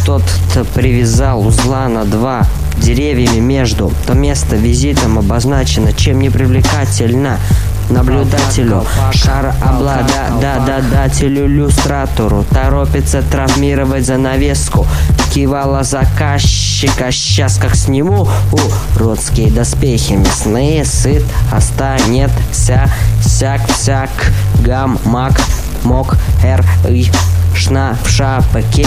Кто-то привязал узла на два деревьями между. То место визитом обозначено, чем не привлекательно наблюдателю, шарообладателю, иллюстратору. Торопится травмировать занавеску, кивала заказчика. Сейчас как сниму уродские доспехи мясные, сыт останется всяк гамак мок шна в шапке.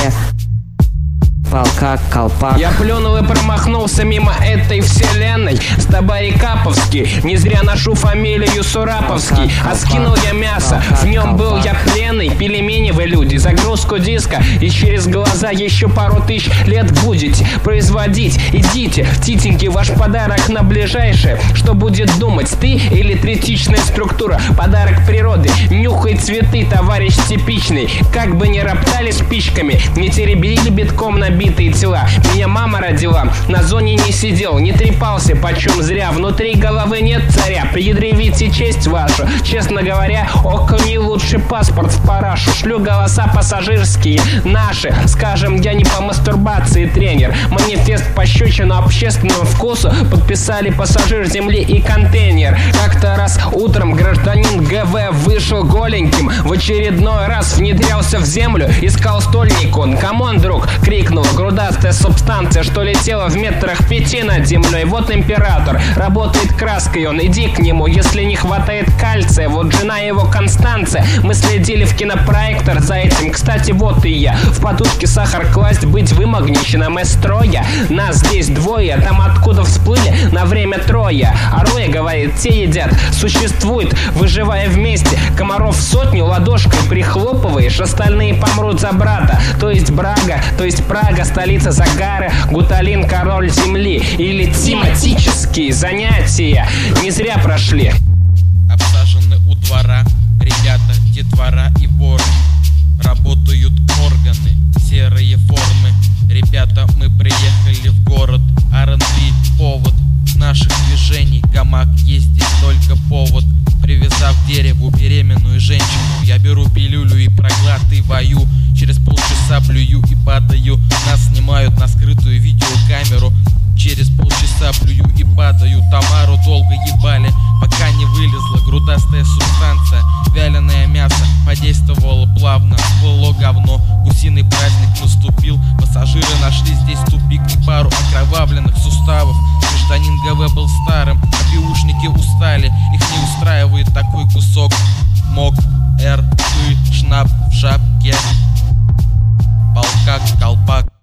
Колпак. Я плюнул и промахнулся мимо этой вселенной. Стабарикаповский, не зря ношу фамилию Сураповский. А скинул я мясо, в нем был я пленный. Пельмени вы люди, загрузку диска, и через глаза еще пару тысяч лет будете производить. Идите, титеньки, ваш подарок на ближайшее. Что будет думать, ты или третичная структура? Подарок природы, нюхай цветы, товарищ типичный. Как бы ни роптали спичками, не теребили битком набитые тела. Меня мама родила, на зоне не сидел, не трепался почем зря. Внутри головы нет царя, предъявите честь вашу. Честно говоря, око не лучший паспорт в парашу. Шлю голоса пассажирские наши. Скажем, я не по мастурбации тренер. Манифест пощечину общественному вкусу подписали пассажир земли и контейнер. Как-то раз утром гражданин ГВ вышел голеньким, в очередной раз внедрялся в землю, искал стольник он. Камон, друг, крикнул грудастая субстанция, что летела в метрах 5 над землей. Вот император, работает краской он, иди к нему, если не хватает кальция. Вот жена его Констанция, мы следили в кинопроектор за этим. Кстати, вот и я, в подушке сахар класть, быть вымагниченным из строя. Нас здесь двое, там откуда всплыли на время трое. А Роя говорит, те едят, существует, выживая вместе. Комаров сотню ладошкой прихлопываешь, остальные помрут за брата. То есть Брага, то есть Прага, столица загара, Гуталин, король земли. Или тематические занятия не зря прошли. Обсажены у двора ребята, детвора и воры. Работают органы, серые формы. Ребята, мы приехали в город. R&B повод наших движений. Гамак есть здесь только повод. Привязав к дереву беременную женщину, я беру пилюлю и проглатываю. Через полчаса блюю и падаю. Нас снимают на скрытую видеокамеру. Через полчаса блюю и падаю. Тамару долго ебали, пока не вылезла грудастая субстанция. Вяленое мясо подействовало плавно, всплыло говно. Гусиный праздник наступил. Пассажиры нашли здесь тупик и пару окровавленных суставов. Гражданин ГВ был старым, а пиушники устали. Их не устраивает такой кусок. Мок, шнап в шапке. Полкак, колпак.